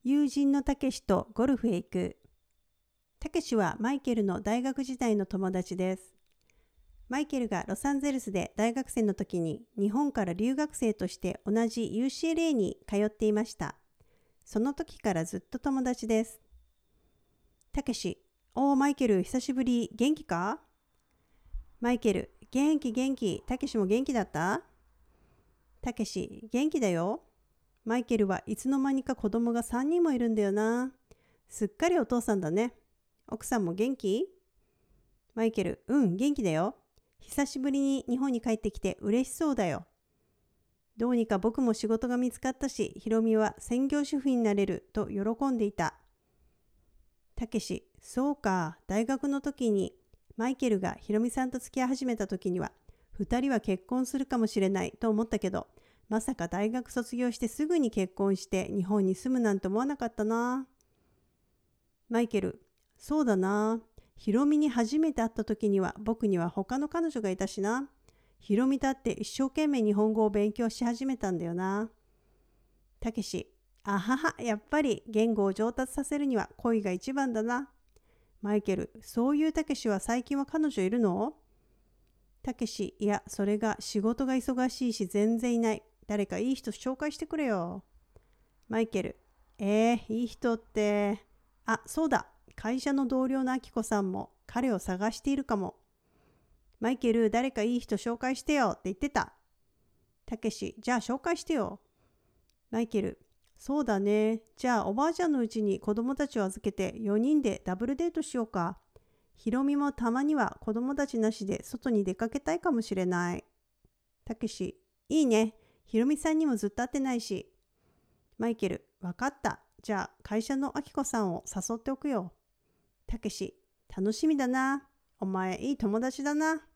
友人のたけしとゴルフへ行く。たけしはマイケルの大学時代の友達です。マイケルがロサンゼルスで大学生の時に日本から留学生として同じ UCLA に通っていました。その時からずっと友達です。たけし、おーマイケル、久しぶり、元気か？マイケル、元気、たけしも元気だった？たけし、元気だよ。マイケルはいつの間にか子供が3人もいるんだよな。すっかりお父さんだね。奥さんも元気？マイケル、元気だよ。久しぶりに日本に帰ってきて嬉しそうだよ。どうにか僕も仕事が見つかったし、ひろみは専業主婦になれると喜んでいた。たけし、そうか、大学の時にマイケルがひろみさんと付き合い始めた時には、2人は結婚するかもしれないと思ったけど、まさか大学卒業してすぐに結婚して日本に住むなんて思わなかったな。マイケル、そうだな。ひろみに初めて会った時には僕には他の彼女がいたしな。ひろみだって一生懸命日本語を勉強し始めたんだよな。たけし、あはは、やっぱり言語を上達させるには恋が一番だな。マイケル、そういうたけしは最近は彼女いるの？たけし、いや、それが仕事が忙しいし全然いない。誰かいい人紹介してくれよ。マイケル、いい人って、そうだ。会社の同僚のあきこさんも彼を探しているかも。マイケル、誰かいい人紹介してよって言ってた。たけし、じゃあ紹介してよ。マイケル、そうだね。じゃあおばあちゃんのうちに子供たちを預けて4人でダブルデートしようか。ひろみもたまには子供たちなしで外に出かけたいかもしれない。たけし、いいね。ひろみさんにもずっと会ってないし。マイケル、わかった。じゃあ会社のあきこさんを誘っておくよ。たけし、楽しみだな。お前いい友達だな。